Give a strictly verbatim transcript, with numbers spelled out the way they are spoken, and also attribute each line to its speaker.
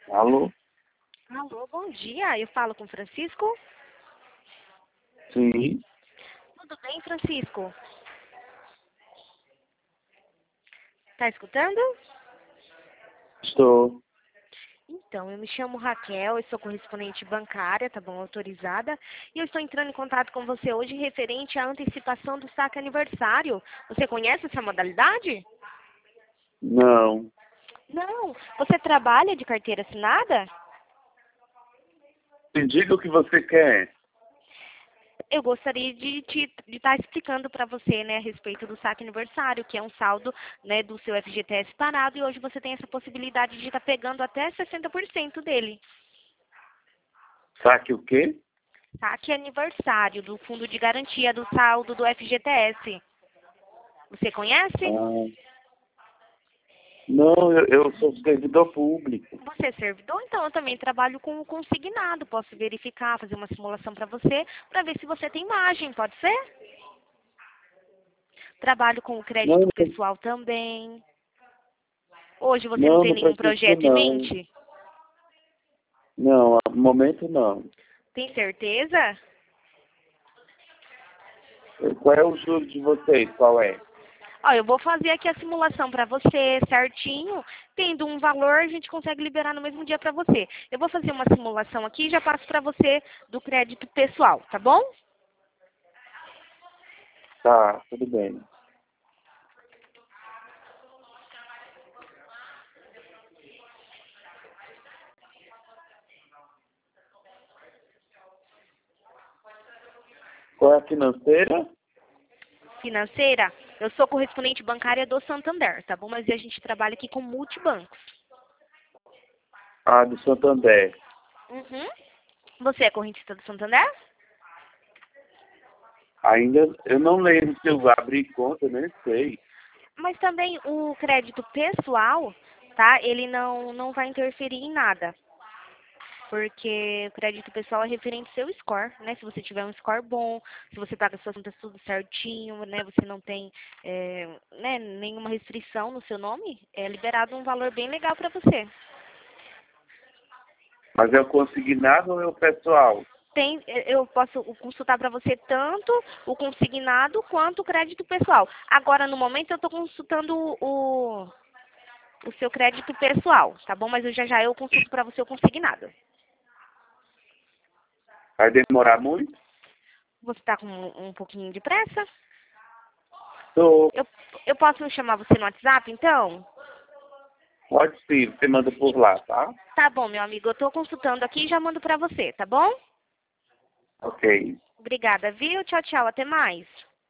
Speaker 1: Alô?
Speaker 2: Alô, bom dia. Eu falo com o Francisco.
Speaker 1: Sim,
Speaker 2: Tudo bem, Francisco? Tá escutando?
Speaker 1: estou.
Speaker 2: Então, eu me chamo Raquel, eu sou correspondente bancária, tá bom, autorizada, e eu estou entrando em contato com você hoje referente à antecipação do saque aniversário. Você conhece essa modalidade?
Speaker 1: Não.
Speaker 2: Não. Você trabalha de carteira assinada?
Speaker 1: Me diga o que você quer.
Speaker 2: Eu gostaria de estar de estar explicando para você, né, a respeito do saque aniversário, que é um saldo, né, do seu F G T S parado, e hoje você tem essa possibilidade de estar pegando até sessenta por cento dele.
Speaker 1: Saque o quê?
Speaker 2: Saque aniversário do fundo de garantia do saldo do F G T S. Você conhece?
Speaker 1: Ah, não, eu, eu sou servidor público.
Speaker 2: Você é servidor? Então eu também trabalho com o consignado. Posso verificar, fazer uma simulação para você, para ver se você tem margem, pode ser? Trabalho com o
Speaker 1: Não,
Speaker 2: crédito
Speaker 1: não,
Speaker 2: pessoal também. Hoje você não
Speaker 1: não
Speaker 2: tem
Speaker 1: não
Speaker 2: nenhum
Speaker 1: preciso
Speaker 2: projeto em
Speaker 1: não.
Speaker 2: mente?
Speaker 1: Não, no momento não.
Speaker 2: Tem certeza?
Speaker 1: Qual é o juro de vocês? Qual é?
Speaker 2: Ó, eu vou fazer aqui a simulação para você certinho. Tendo um valor, a gente consegue liberar no mesmo dia para você. Eu vou fazer uma simulação aqui e já passo para você do crédito pessoal, tá bom?
Speaker 1: Tá, tudo bem. Qual é a financeira?
Speaker 2: Financeira, eu sou correspondente bancária do Santander, tá bom? Mas a gente trabalha aqui com multibancos.
Speaker 1: Ah, do Santander.
Speaker 2: Uhum. Você é correntista do Santander?
Speaker 1: Ainda, eu não lembro se eu abri conta, nem sei.
Speaker 2: Mas também o crédito pessoal, tá? Ele não, não vai interferir em nada. Porque o crédito pessoal é referente ao seu score, né? Se você tiver um score bom, se você paga suas contas tudo certinho, né? Você não tem é, né, nenhuma restrição no seu nome, é liberado um valor bem legal para você.
Speaker 1: Mas é o consignado ou é o pessoal?
Speaker 2: Tem, eu posso consultar para você tanto o consignado quanto o crédito pessoal. Agora, no momento, eu estou consultando o, o seu crédito pessoal, tá bom? Mas eu já já eu consulto para você o consignado.
Speaker 1: Vai demorar muito?
Speaker 2: Você está com um, um pouquinho de pressa?
Speaker 1: Tô.
Speaker 2: Eu, eu posso chamar você no WhatsApp, então?
Speaker 1: Pode sim, você manda por lá, tá?
Speaker 2: Tá bom, meu amigo. Eu estou consultando aqui e já mando para você, tá bom?
Speaker 1: Ok.
Speaker 2: Obrigada, viu? Tchau, tchau. Até mais.